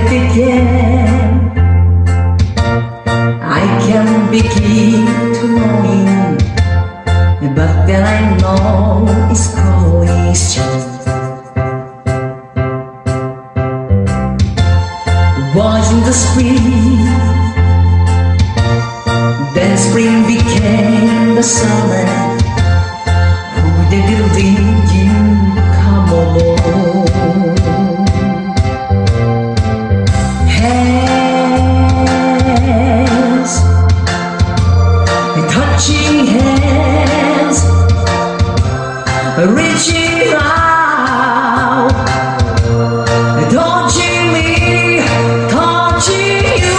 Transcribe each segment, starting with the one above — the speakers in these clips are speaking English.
began, I can begin to knowing, but then I know it's collision. Was in the spring, then spring became the summer. Who did it lead you? Come along. Hands, touching hands, reaching out, touching me, touching you.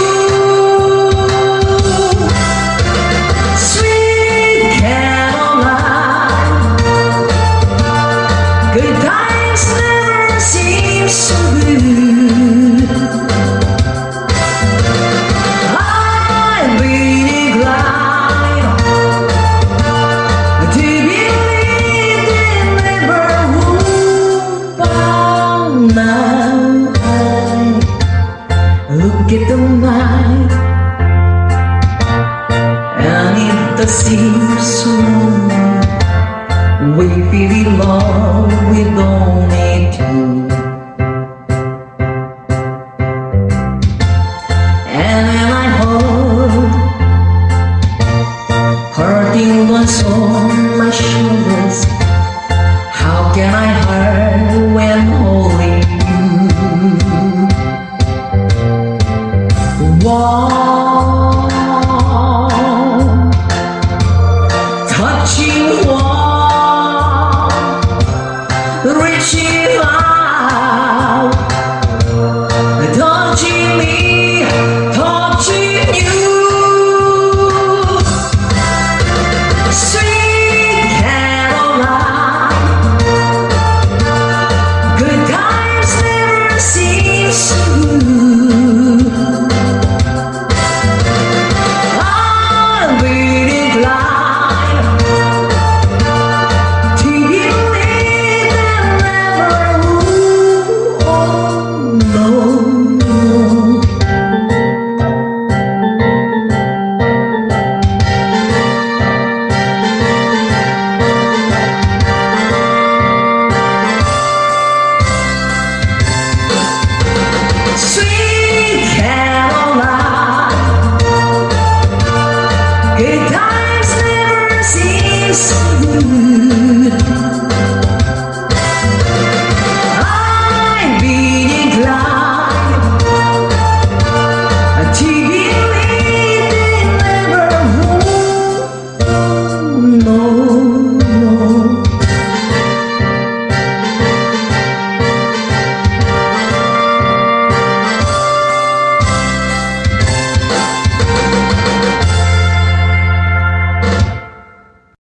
Sweet Caroline, good times never seem so good. I'm really glad to believe they never would, but now I look at the night and it does seem so long.